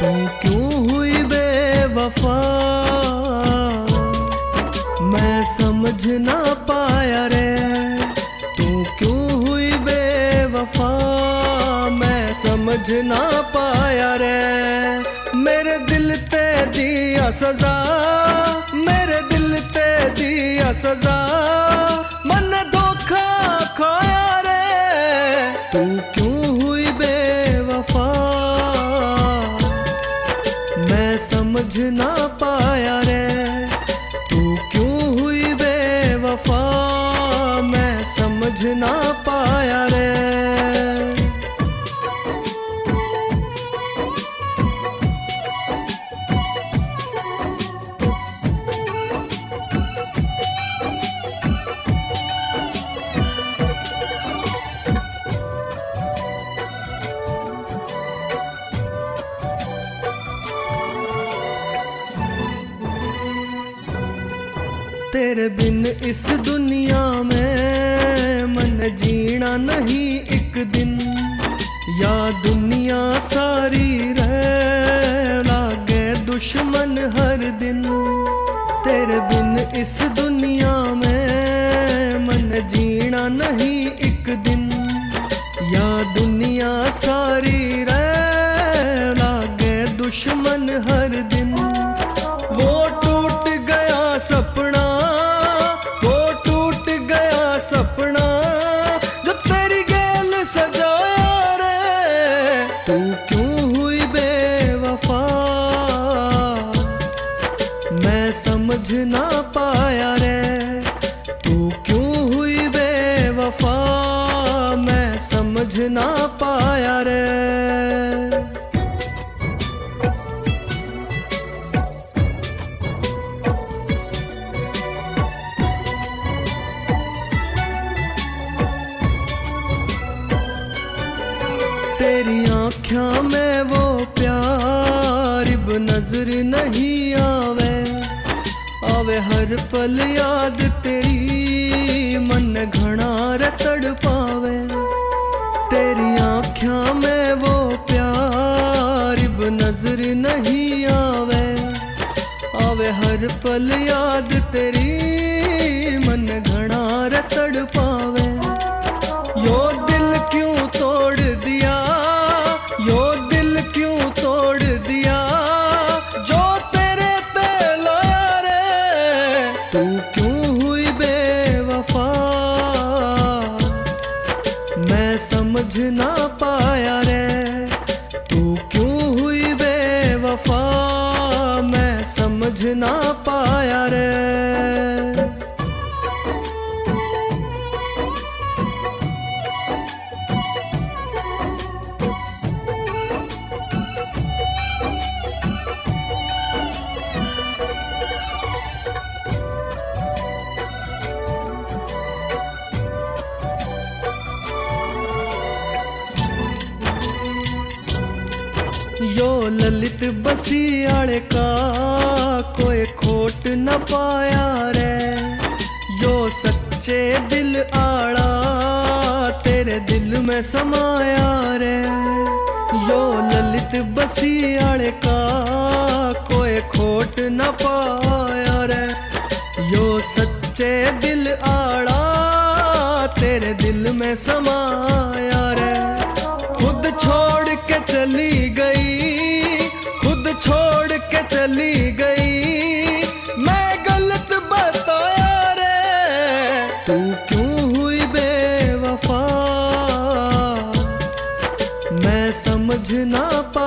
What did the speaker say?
तू क्यों हुई बेवफा, मैं समझ ना पाया रे। तू क्यों हुई बेवफा, मैं समझ ना पाया रे। मेरे दिल ते दिया सजा, मेरे दिल ते दिया सजा, मन धोखा खाया रे। तू क्यों हुई बेवफा, मैं समझ ना पाया रे। तू क्यों हुई बेवफा, मैं समझ ना पाया रे। तेरे बिन इस दुनिया में मन जीना नहीं एक दिन, या दुनिया सारी रह लागे दुश्मन हर दिन। तेरे बिन इस दुनिया में मन जीना नहीं एक दिन, या दुनिया सारी रह लागे दुश्मन हर दिन। वो टूट गया सपना, वो टूट गया सपना, जो तेरी गैल सजाया रे। तू क्यों हुई बेवफा, मैं समझ ना पाया रे। तू क्यों हुई बेवफा, मैं समझ ना पाया रे। तेरी आँखों में वो प्यार अब नजर नहीं आवे, आवे हर पल याद तेरी, मन घना रे तड़पावे। तेरी आँखों में वो प्यार अब नजर नहीं आवे, आवे हर पल याद तेरी, मन घना रे तड़पावे। यो दिल क्यों तोड़ दिया, यो दिल क्यों तोड़ दिया, जो तेरे ते लाया रे। तू क्यों हुई बेवफा, मैं समझ ना पाया रे। तू क्यों हुई बेवफा, मैं समझ ना पाया रे। यो ललित बसियाड़े का कोई खोट न पाया रे। यो सच्चे दिल आड़ा तेरे दिल में समाया रे। यो ललित बसियाड़े का कोई खोट न पाया रे। यो सच्चे दिल आड़ा तेरे दिल में समाया रे। खुद छोड़ के चली गई, खुद छोड़ के चली गई, मैं गलत बताया रे। तू क्यों हुई बेवफा, मैं समझ ना